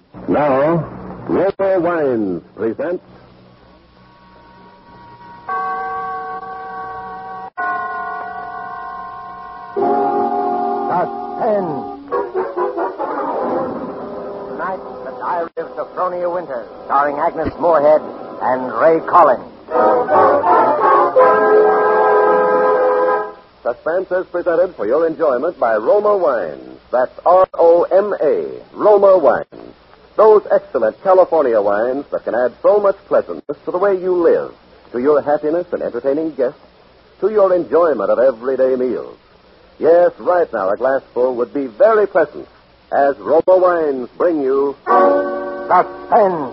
Now, Roma Wines presents Suspense. Tonight, The Diary of Sophronia Winters, starring Agnes Moorehead and Ray Collins. Suspense is presented for your enjoyment by Roma Wines. That's R-O-M-A, Roma Wines. Those excellent California wines that can add so much pleasantness to the way you live, to your happiness and entertaining guests, to your enjoyment of everyday meals. Yes, right now a glassful would be very pleasant as Roma Wines bring you Suspense.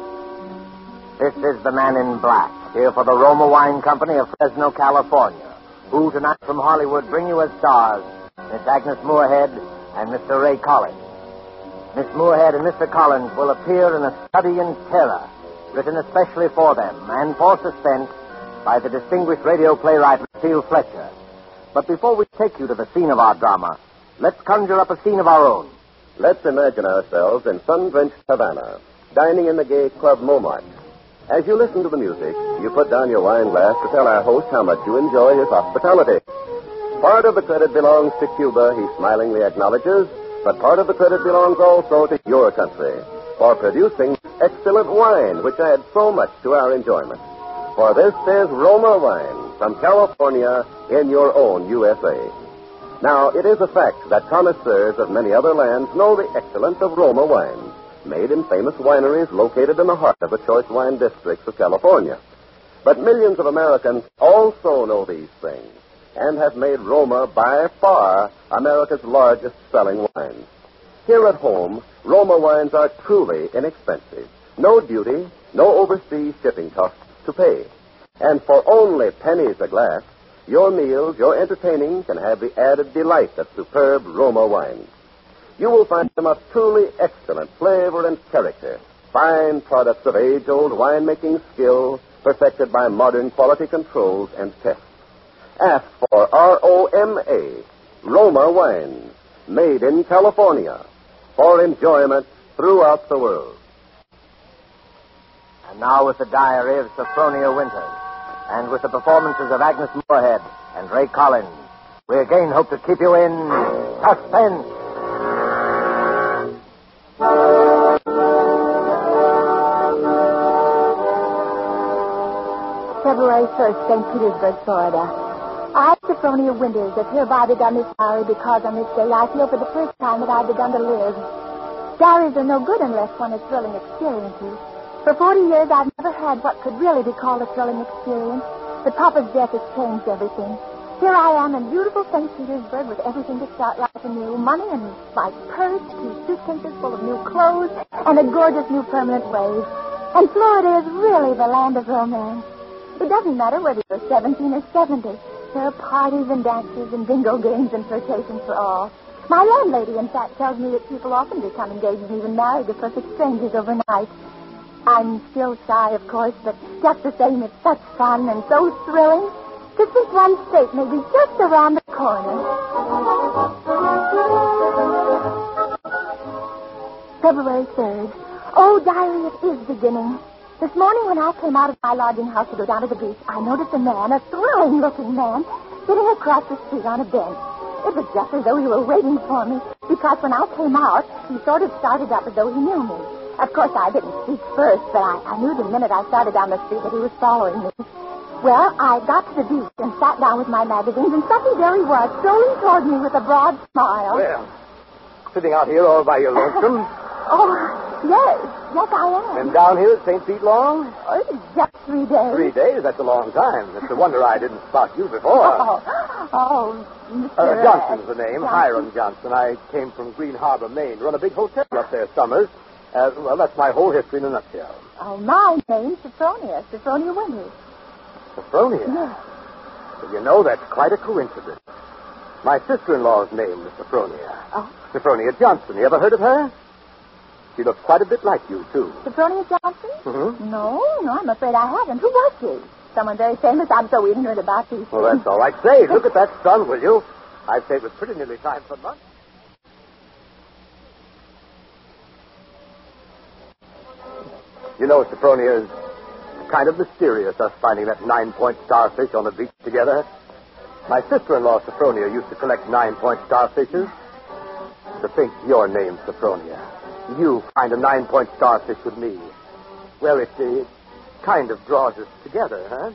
This is the Man in Black, here for the Roma Wine Company of Fresno, California, who tonight from Hollywood bring you as stars Miss Agnes Moorehead and Mr. Ray Collins. Miss Moorehead and Mr. Collins will appear in A Study in Terror, written especially for them and for suspense by the distinguished radio playwright Lucille Fletcher. But before we take you to the scene of our drama, let's conjure up a scene of our own. Let's imagine ourselves in sun-drenched Havana, dining in the gay Club Montmartre. As you listen to the music, you put down your wine glass to tell our host how much you enjoy his hospitality. Part of the credit belongs to Cuba, he smilingly acknowledges, but part of the credit belongs also to your country for producing excellent wine, which adds so much to our enjoyment. For this is Roma Wine from California in your own USA. Now, it is a fact that connoisseurs of many other lands know the excellence of Roma wines, made in famous wineries located in the heart of the choice wine districts of California. But millions of Americans also know these things and have made Roma by far America's largest selling wine. Here at home, Roma wines are truly inexpensive. No duty, no overseas shipping costs to pay. And for only pennies a glass, your meals, your entertaining can have the added delight of superb Roma wines. You will find them of truly excellent flavor and character, fine products of age-old winemaking skill perfected by modern quality controls and tests. Ask for R-O-M-A, Roma Wines, made in California, for enjoyment throughout the world. And now with the Diary of Sophronia Winters, and with the performances of Agnes Moorehead and Ray Collins, we again hope to keep you in suspense. February 1st, St. Petersburg, Florida. I, Sophronia Winters, have hereby begun this diary because on this day I feel for the first time that I've begun to live. Diaries are no good unless one has thrilling experiences. For 40 years, I've never had what could really be called a thrilling experience. But Papa's death has changed everything. Here I am in beautiful St. Petersburg with everything to start life anew. Money in my purse, 2 suitcases full of new clothes, and a gorgeous new permanent wave. And Florida is really the land of romance. It doesn't matter whether you're 17 or 70. There are parties and dances and bingo games and flirtations for all. My landlady, in fact, tells me that people often become engaged and even married to perfect strangers overnight. I'm still shy, of course, but just the same, it's such fun and so thrilling to think one's fate may be just around the corner. February 3rd. Oh, diary, it is beginning. This morning when I came out of my lodging house to go down to the beach, I noticed a man, a thrilling-looking man, sitting across the street on a bench. It was just as though he were waiting for me, because when I came out, he sort of started up as though he knew me. Of course, I didn't speak first, but I knew the minute I started down the street that he was following me. Well, I got to the beach and sat down with my magazines, and suddenly there he was, strolling toward me with a broad smile. Well, sitting out here all by your lonesome. Oh, yes, I am. And down here at St. Pete long? Oh, it's just 3 days. 3 days? That's a long time. It's a wonder I didn't spot you before. Mr. Johnson's the name, Johnson. Hiram Johnson. I came from Green Harbor, Maine. Run a big hotel up there summers. Well, that's my whole history in a nutshell. Oh, my name's Sophronia Winters. Sophronia? Yes. Well, you know, that's quite a coincidence. My sister-in-law's name is Sophronia. Oh. Sophronia Johnson. You ever heard of her? She looks quite a bit like you, too. Sophronia Johnson? Mm-hmm. No, I'm afraid I haven't. Who was she? Someone very famous? I'm so ignorant about these Well, things. that's all right. Say, look at that sun, will you? I'd say it was pretty nearly time for lunch. You know, Sophronia, it's kind of mysterious, us finding that 9-point starfish on the beach together. My sister-in-law, Sophronia, used to collect 9-point starfishes. To think your name, Sophronia. You find a 9-point starfish with me. Well, it kind of draws us together, huh?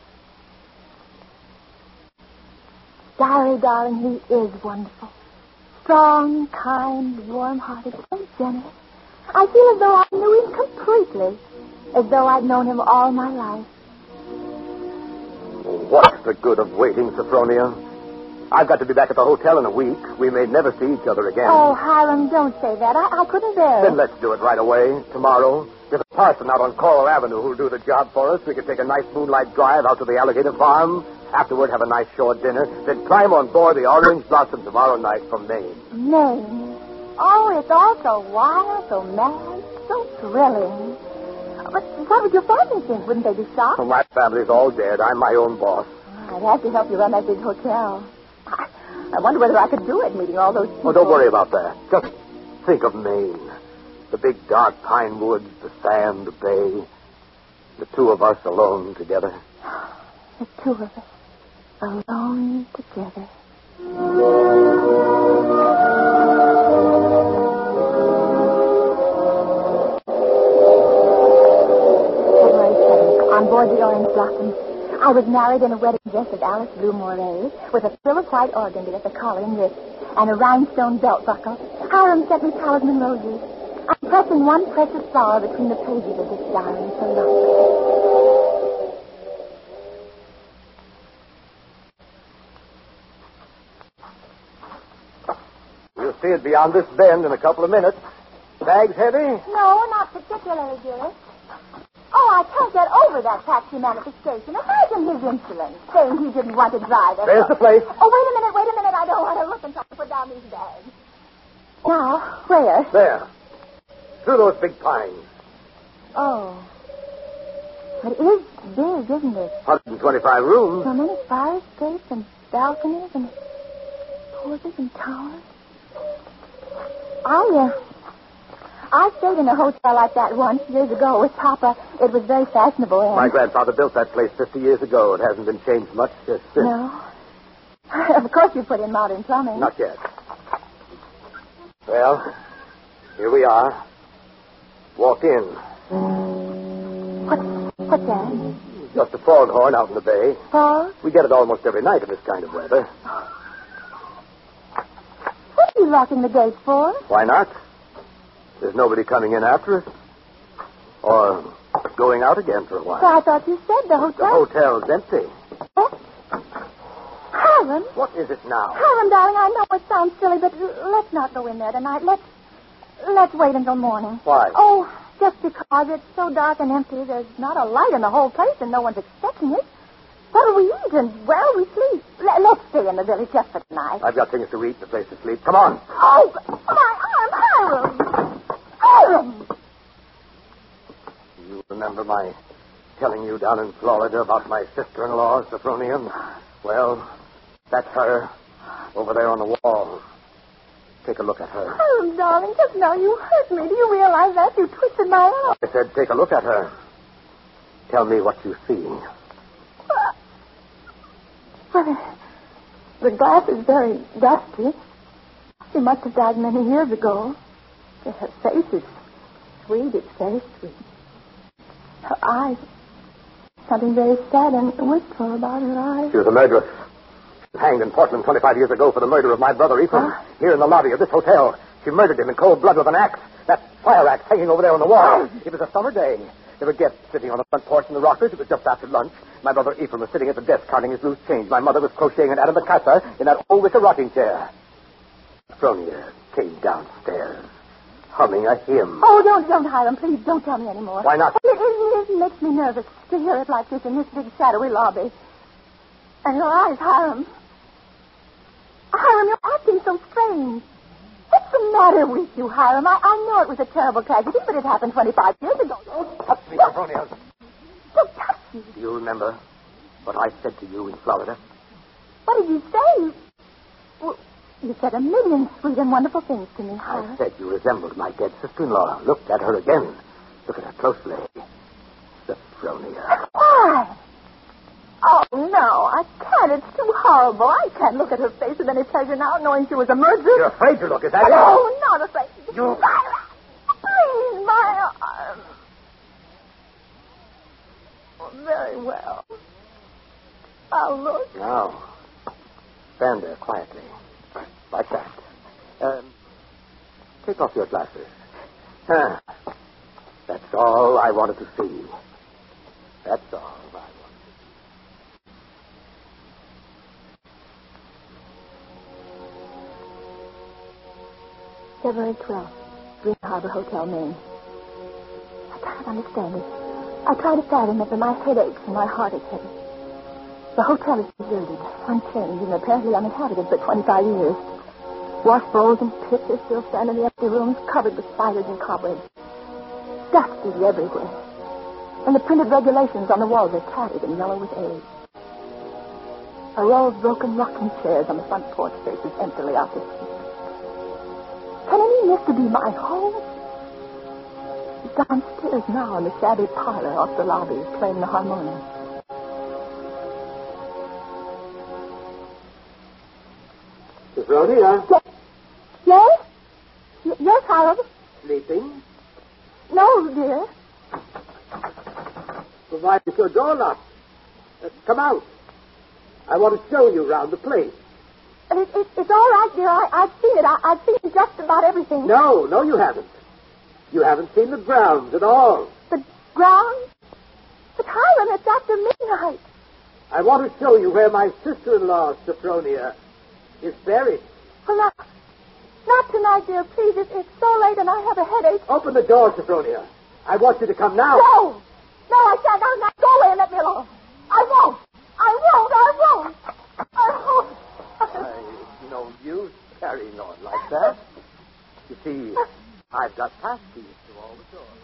Diary, darling, he is wonderful. Strong, kind, warm-hearted, so generous. I feel as though I knew him completely, as though I'd known him all my life. What's the good of waiting, Sophronia? I've got to be back at the hotel in a week. We may never see each other again. Oh, Hiram, don't say that. I couldn't bear it. Then let's do it right away, tomorrow. There's a parson out on Coral Avenue who'll do the job for us. We can take a nice moonlight drive out to the alligator farm. Afterward, have a nice shore dinner. Then climb on board the Orange Blossom tomorrow night from Maine. Maine? Oh, it's all so wild, so mad, so thrilling. But what would your family think? Wouldn't they be shocked? Well, my family's all dead. I'm my own boss. I'd have to help you run that big hotel. I wonder whether I could do it, meeting all those people. Oh, don't worry about that. Just think of Maine. The big dark pine woods, the sand, the bay. The two of us alone together. The two of us alone together. February 7th, on board the Orange Blossom. I was married in a wedding dress of Alice Blue Moray, with a frill of white organdy at the collar and wrist, and a rhinestone belt buckle. Hiram sent me talisman roses. I'm pressing one precious flower between the pages of this diary so lovely. You'll see it beyond this bend in a couple of minutes. Bags heavy? No, not particularly, dearest. Oh, I can't get over that taxi man at the station. Imagine his insolence, saying he didn't want to drive us. There's the place. Oh, wait a minute. I don't want to look until I put down these bags. Now, where? There. Through those big pines. Oh. It is big, isn't it? 125 rooms. So many fire escapes and balconies and porches and towers. I stayed in a hotel like that once, years ago, with Papa. It was very fashionable. And... My grandfather built that place 50 years ago. It hasn't been changed much since. No. Of course you put in modern plumbing. Not yet. Well, here we are. Walk in. What's that? Just a foghorn out in the bay. Fog? We get it almost every night in this kind of weather. What are you locking the gate for? Why not? There's nobody coming in after us. Or going out again for a while. Well, I thought you said the hotel... The hotel's empty. Oh? Hiram? What is it now? Hiram, darling, I know it sounds silly, but let's not go in there tonight. Let's wait until morning. Why? Oh, just because it's so dark and empty. There's not a light in the whole place, and no one's expecting it. What do we eat, and where will we sleep? Let's stay in the village just for tonight. I've got things to eat and a place to sleep. Come on. Oh, my arm, Hiram! Hiram! You remember my telling you down in Florida about my sister-in-law, Sophronia? Well, that's her over there on the wall. Take a look at her. Oh, darling, just now you hurt me. Do you realize that? You twisted my arm. I said take a look at her. Tell me what you see. Well, the glass is very dusty. She must have died many years ago. Her face is sweet. It's very sweet. Her eyes, something very sad and wistful about her eyes. She was a murderess. She was hanged in Portland 25 years ago for the murder of my brother Ephraim. Huh? Here in the lobby of this hotel. She murdered him in cold blood with an axe. That fire axe hanging over there on the wall. It was a summer day. There were guests sitting on the front porch in the rockers. It was just after lunch. My brother Ephraim was sitting at the desk counting his loose change. My mother was crocheting an antimacassar in that old wicker rocking chair. Sophronia came downstairs, humming a hymn. Oh, don't, Hiram. Please, don't tell me anymore. Why not? It makes me nervous to hear it like this in this big shadowy lobby. And your eyes, Hiram. Hiram, you're acting so strange. What's the matter with you, Hiram? I know it was a terrible tragedy, but it happened 25 years ago. Don't touch me, Sophronia. Don't touch me. Do you remember what I said to you in Florida? What did you say? Well, you said a million sweet and wonderful things to me, Hiram. I said you resembled my dead sister-in-law. Look at her again. Look at her closely. Sophronia. Why? Oh, no, I can't. It's too horrible. I can't look at her face with any pleasure now, knowing she was a murderer. You're afraid to look, is that it? No, not afraid. You... Please, my arm. Oh, very well. I'll look. Now, stand there quietly. Like that. Take off your glasses. That's all I wanted to see. That's all I wanted. February 12th, Green Harbor Hotel, Maine. I can't understand it. I try to fathom it, but my head aches and my heart is heavy. The hotel is deserted, unchanged, and apparently uninhabited for 25 years. Wash bowls and pitchers still stand in the empty rooms, covered with spiders and cobwebs. Dust is everywhere. And the printed regulations on the walls are tattered and yellow with age. A row of broken rocking chairs on the front porch faces emptily out to sea. Can any miss to be my home? She's downstairs now in the shabby parlor off the lobby, playing the harmonium. Sophronia? Yes? Yes, Harold? Sleeping? No, dear. Well, why is your door locked? Come out. I want to show you around the place. It's all right, dear. I've seen it. I've seen just about everything. No, you haven't. You haven't seen the grounds at all. The grounds? But, Hiram, it's after midnight. I want to show you where my sister-in-law, Sophronia, is buried. Well, not tonight, dear. Please, it's so late and I have a headache. Open the door, Sophronia. I want you to come now. No, I can't. Now, go away and let me alone. I won't. No use carrying on like that. You see, I've got pass keys to all the doors.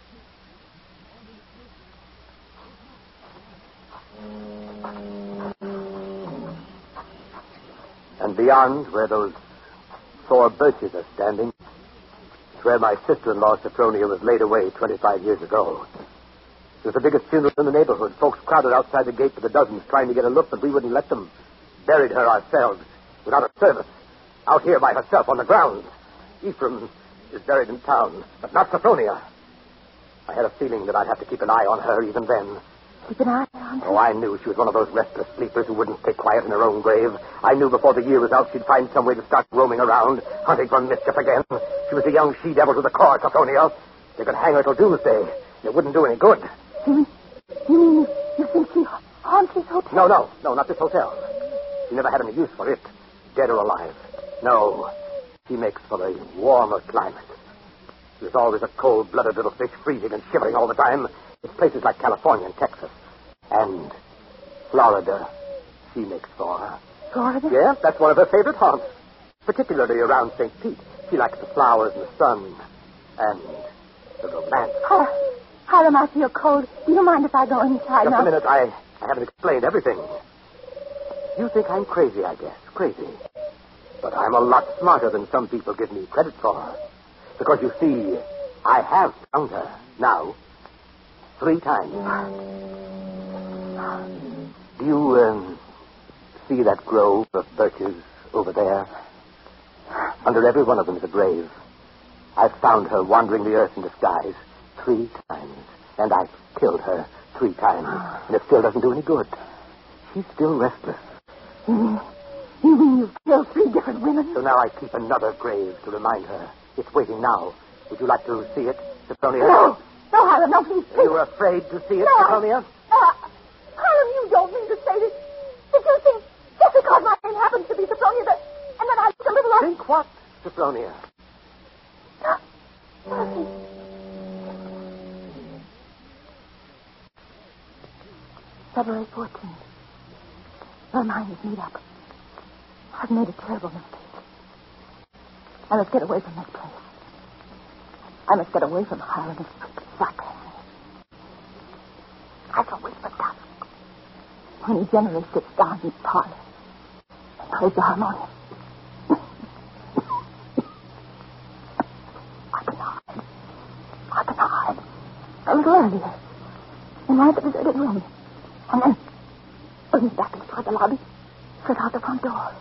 And beyond, where those 4 birches are standing, is where my sister-in-law, Sophronia, was laid away 25 years ago. It was the biggest funeral in the neighborhood. Folks crowded outside the gate for the dozens trying to get a look, but we wouldn't let them. Buried her ourselves, without a service, out here by herself on the grounds. Ephraim is buried in town, but not Sophronia. I had a feeling that I'd have to keep an eye on her even then. Keep an eye on her? Oh, I knew she was one of those restless sleepers who wouldn't stay quiet in her own grave. I knew before the year was out she'd find some way to start roaming around, hunting for mischief again. She was a young she-devil to the core, Sophronia. They could hang her till doomsday. It wouldn't do any good. You mean you think she haunts this hotel? No, not this hotel. She never had any use for it, dead or alive. No, she makes for a warmer climate. There's always a cold-blooded little fish freezing and shivering all the time. It's places like California and Texas. And Florida she makes for. Florida? Yeah, that's one of her favorite haunts. Particularly around St. Pete. She likes the flowers and the sun. And the romance. Hiram, I feel cold. Do you mind if I go inside now? Just a minute. I haven't explained everything. You think I'm crazy, I guess. Crazy. But I'm a lot smarter than some people give me credit for. Because, you see, I have found her now 3 times. Do you see that grove of birches over there? Under every one of them is a grave. I've found her wandering the earth in disguise 3 times. And I've killed her 3 times. And it still doesn't do any good. She's still restless. You mean you've killed 3 different women? So now I keep another grave to remind her. It's waiting now. Would you like to see it, Sophronia? No, Hiram, no, please. Are you afraid to see it, Sophronia? Hiram, you don't mean to say this. Did you think just because my name happens to be Sophronia and then I look a little like... Think what, Sophronia? February 14th. Our minds meet up. I've made a terrible mistake. I must get away from this place. I must get away from Hiram and Black. I shall wait for dusk. When he generally sits down in his parlor and plays the harmonium. I can hide. A little earlier. in one of the deserted rooms. And then went back and toward the lobby, slid out the front door.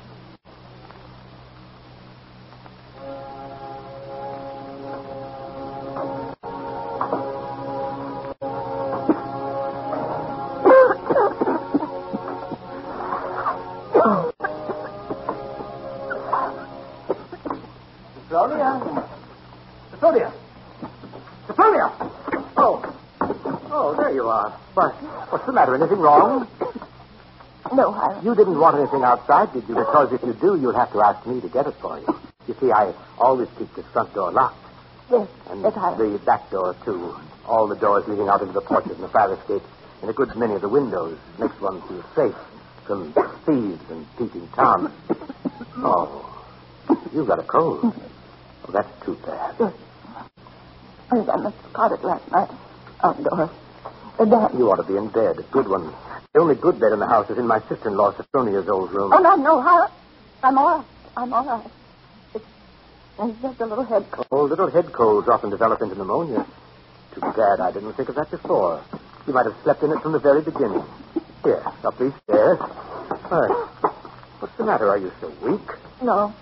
Sophronia! Oh, there you are. Why, what's the matter? Anything wrong? No, Hiram. You didn't want anything outside, did you? Because if you do, you'll have to ask me to get it for you. You see, I always keep this front door locked. Yes, And yes, Hiram. the back door, too. All the doors leading out into the porches and the fire escape, and a good many of the windows. Makes one feel safe from thieves and peeping Toms. Oh, you've got a cold. Oh, that's too bad. Yes. I must have caught it last night outdoors. Then... You ought to be in bed, a good one. The only good bed in the house is in my sister-in-law Sophronia's old room. Oh, no, Hiram. I'm all right. It's just a little head cold. Oh, little head colds often develop into pneumonia. Too bad I didn't think of that before. You might have slept in it from the very beginning. Here, up these stairs. What's the matter? Are you so weak? No,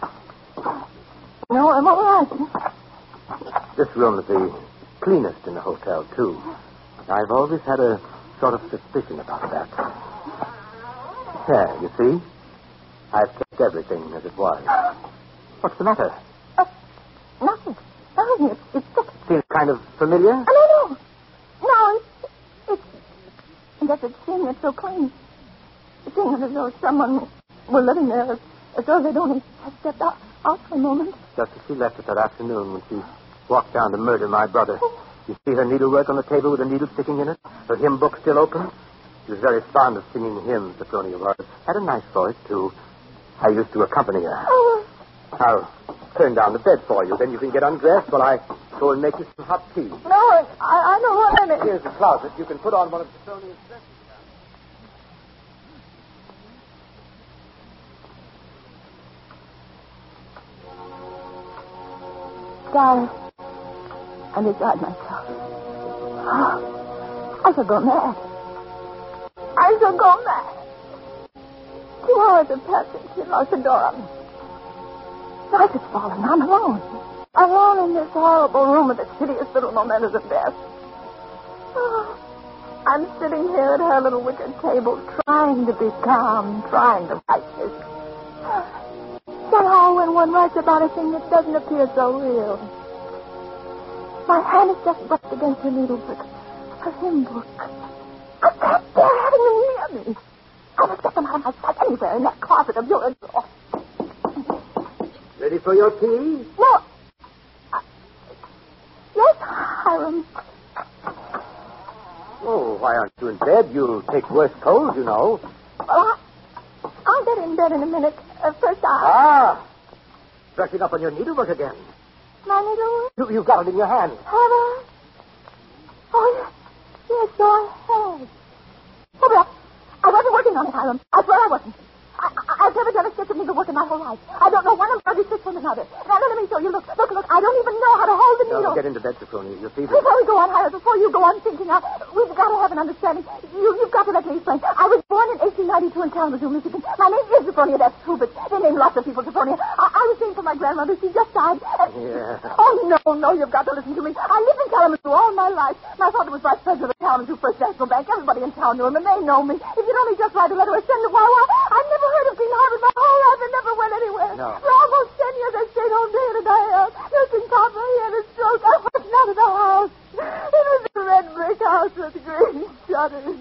I'm all right. This room is the cleanest in the hotel, too. I've always had a sort of suspicion about that. There, you see? I've kept everything as it was. What's the matter? Nothing. It's sick. Seems kind of familiar? No, it's... Yes, it seems it's so clean. It seems as though someone were living there, as though they'd only stepped out for a moment. Just as she left it that afternoon when she walked down to murder my brother. You see her needlework on the table with a needle sticking in it? Her hymn book still open? She was very fond of singing hymns, Sophronia was. Had a nice voice, too. I used to accompany her. Oh. I'll turn down the bed for you. Then you can get undressed while I go and make you some hot tea. No, I don't want any. Here's the closet. You can put on one of Sophronia's dresses. Darling, I'm beside myself. Oh, I shall go mad. 2 hours have passed since she locked the door on me. Night has fallen. I'm alone. Alone in this horrible room with the hideous little mementos of death. Oh, I'm sitting here at her little wicker table, trying to be calm, trying to write this. Somehow, when one writes about a thing that doesn't appear so real, my hand is just brushed against her needlework, her hymn book. I can't bear having them near me. I must get them out of my sight anywhere in that closet of yours. Ready for your tea? No. Yes, Hiram. Oh, why aren't you in bed? You'll take worse colds, you know. Well, I'll get in bed in a minute. First, Brushing up on your needlework again. My needlework? You've got it in your hand. Have I? Oh, yes, so I have. Oh, but I wasn't working on it, Hiram. I swear I wasn't. I've never done a stitch of needlework in my whole life. I don't know one embroidery stitch from another. Now, let me show you. Look. I don't even know how to hold the needle. Now, get into bed, Sophronia. You'll see that. Before we go on, Hiram, before you go on thinking, we've got to have an understanding. You've got to let me explain. I was born in 1892 in Kalamazoo, Michigan. My name is Sophronia. That's true, but they name lots of people Sophronia. I was named for my grandmother. She just died. Yeah. Oh, no, you've got to listen to me. I lived in Kalamazoo all my life. My father was vice president of the Kalamazoo First National Bank. Everybody in town knew him, and they know me. If you'd only just write a letter or send it, why, I've never heard of King Harvard my whole life and never went anywhere. No. For almost 10 years, I stayed home day in and day out. Nursing Papa, he had a stroke. I wasn't out of the house. It was a red brick house with green shutters.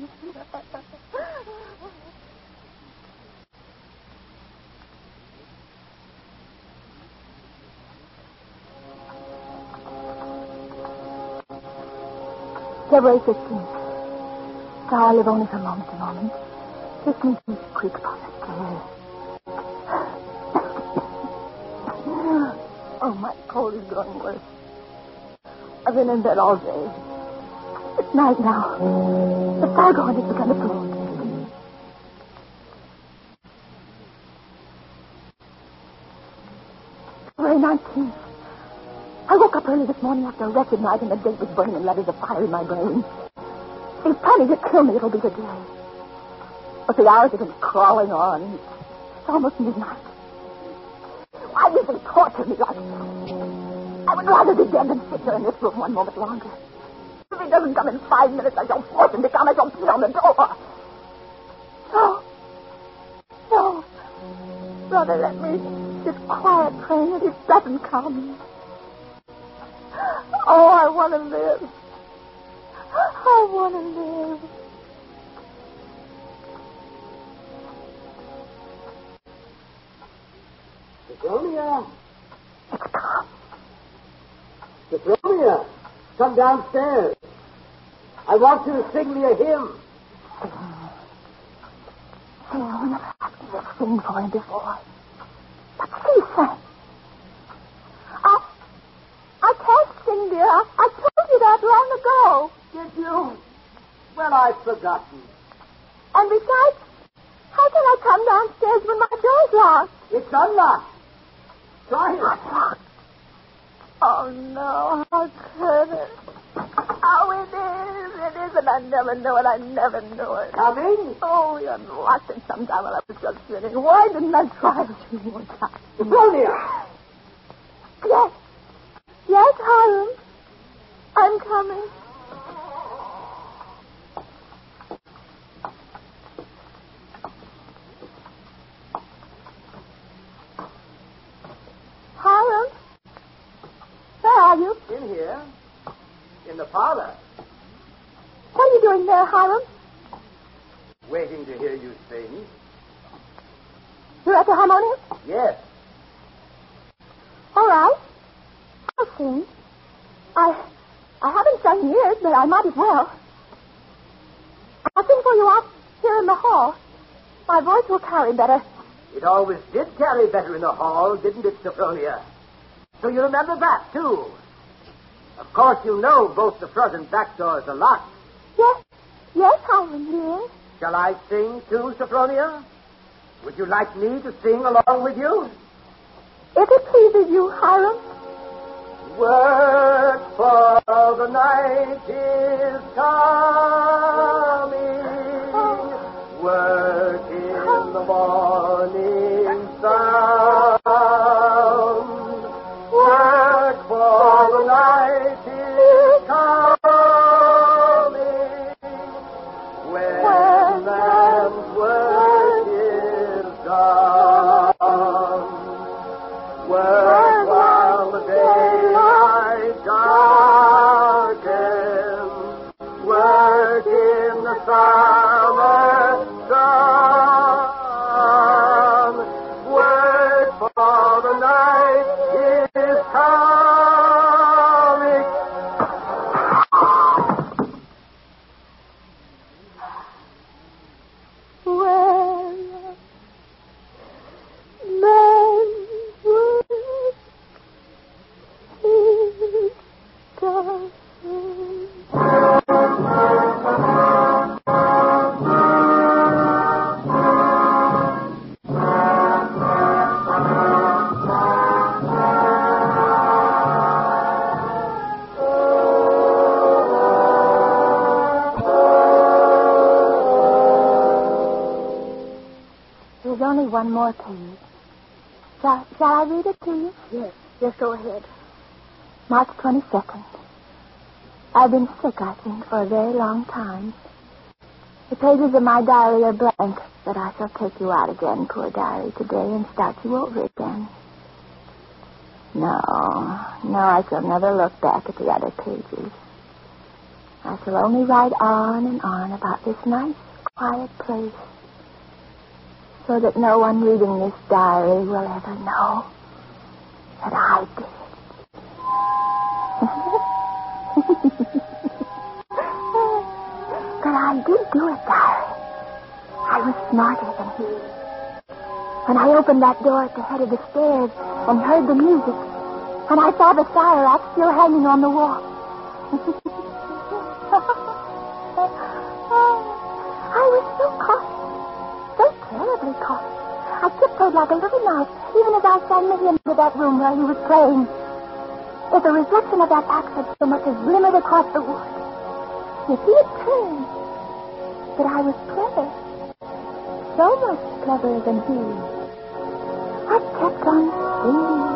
February 15th. So I live only from moment to moment. Listening to the creak upon the stairs. Oh, my cold is growing worse. I've been in bed all day. It's night now. The foghorn has begun to blow. February 19th. I woke up early this morning after a wretched night, and the date was burning in letters of fire in my brain. he's planning to kill me, it'll be today. But the hours have been crawling on. It's almost midnight. Why does he torture me like this? I would rather be dead than sit here in this room one moment longer. If he doesn't come in 5 minutes, I shall force him to come. I shall beat on the door. No. Brother, let me sit quiet praying that he doesn't come. Oh, I want to live. I want to live. Sophronia! It's come. Sophronia! Come downstairs. I want you to sing me a hymn. Sing. I never asked you to sing for him before. But she sang. I can't sing, dear. I told you that long ago. Did you? Well, I've forgotten. And besides, how can I come downstairs when my door's locked? It's unlocked. Try it. Oh, no. How could it? Oh, it is, and I never knew it. I never knew it. Coming? Oh, you unlocked it sometime while I was just sitting. Why didn't I try it a few more times? Sophronia! Yes. Yes, Hiram. I'm coming. Hiram? Where are you? In here. In the parlor. What are you doing there, Hiram? Waiting to hear you sing. You're at the harmonium? Yes. All right. I'll sing. I haven't sung in years, but I might as well. I'll sing for you out here in the hall. My voice will carry better. It always did carry better in the hall, didn't it, Sophronia? So you remember that, too. Of course, you know both the front and back doors are locked. Yes, Hiram, dear. Shall I sing, too, Sophronia? Would you like me to sing along with you? If it pleases you, Hiram. Work for the night is coming. Work in the morning sun. Work for the night is coming. When man's work is done. Work while the daylight darkens. Work in the summer sun. Work for the night is coming. There's only one more page. Shall I read it to you? Yes, go ahead. March 22nd. I've been sick, I think, for a very long time. The pages of my diary are blank, but I shall take you out again, poor diary, today and start you over again. No, I shall never look back at the other pages. I shall only write on and on about this nice, quiet place, so that no one reading this diary will ever know that I did. But I did do it, diary. I was smarter than he. When I opened that door at the head of the stairs and heard the music, and I saw the fire axe still hanging on the wall. I was so cautious, so terribly cautious. I tiptoed like a little mouse, even as I sang the hymn to that room where he was playing. If the reflection of that axe had so much as glimmered across the wood, If he had turned. But I was clever. So much cleverer than he. I kept on singing.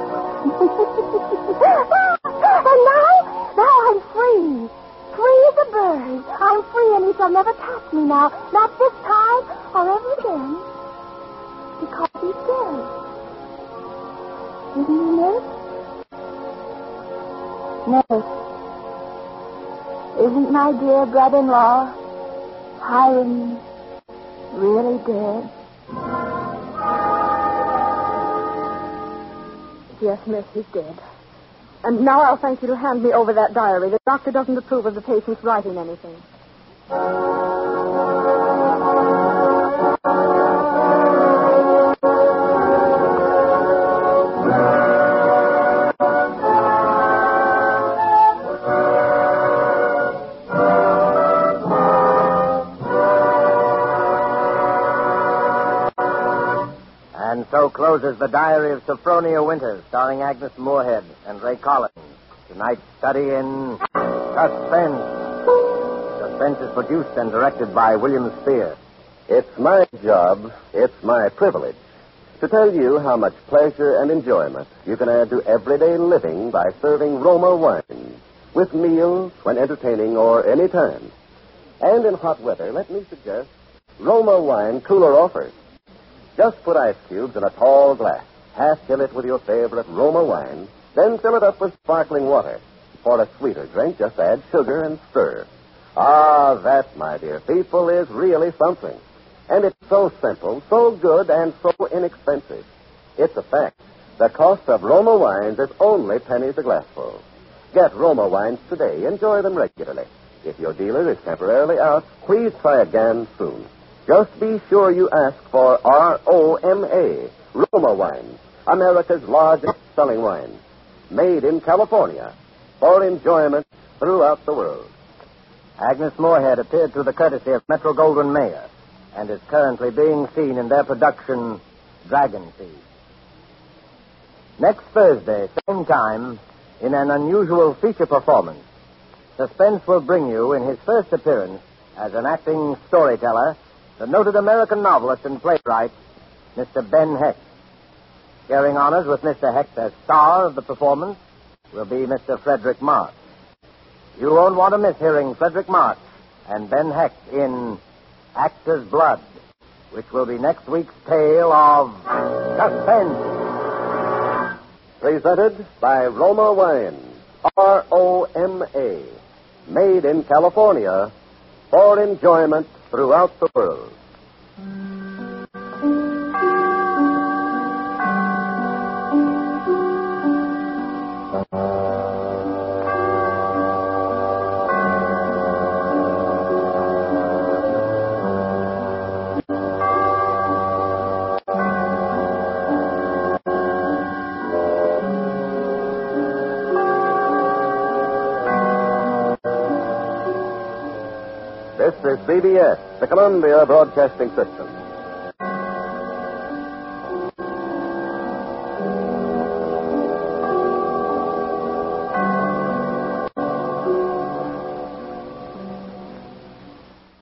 And now I'm free. Free as a bird. I'm free and he shall never touch me now. Not this time or ever again. Because he's dead. Isn't he, Nurse? Nurse. Isn't my dear brother-in-law, Hiram, really dead? Yes, miss, he's dead. And now I'll thank you to hand me over that diary. The doctor doesn't approve of the patient's writing anything. And so closes The Diary of Sophronia Winters, starring Agnes Moorehead and Ray Collins. Tonight's study in Suspense. Suspense is produced and directed by William Spear. It's my job, it's my privilege, to tell you how much pleasure and enjoyment you can add to everyday living by serving Roma wine with meals, when entertaining, or any time. And in hot weather, let me suggest Roma wine cooler offers. Just put ice cubes in a tall glass, half fill it with your favorite Roma wine, then fill it up with sparkling water. For a sweeter drink, just add sugar and stir. Ah, that, my dear people, is really something. And it's so simple, so good, and so inexpensive. It's a fact. The cost of Roma wines is only pennies a glassful. Get Roma wines today. Enjoy them regularly. If your dealer is temporarily out, please try again soon. Just be sure you ask for R-O-M-A, Roma wine, America's largest selling wine, made in California, for enjoyment throughout the world. Agnes Moorehead appeared through the courtesy of Metro-Goldwyn-Mayer and is currently being seen in their production, Dragon Seed. Next Thursday, same time, in an unusual feature performance, Suspense will bring you, in his first appearance as an acting storyteller, the noted American novelist and playwright, Mr. Ben Hecht. Sharing honors with Mr. Hecht as star of the performance will be Mr. Frederick March. You won't want to miss hearing Frederick March and Ben Hecht in Actor's Blood, which will be next week's tale of Suspense. Presented by Roma Wine, R-O-M-A, made in California for enjoyment throughout the world. This is CBS, the Columbia Broadcasting System.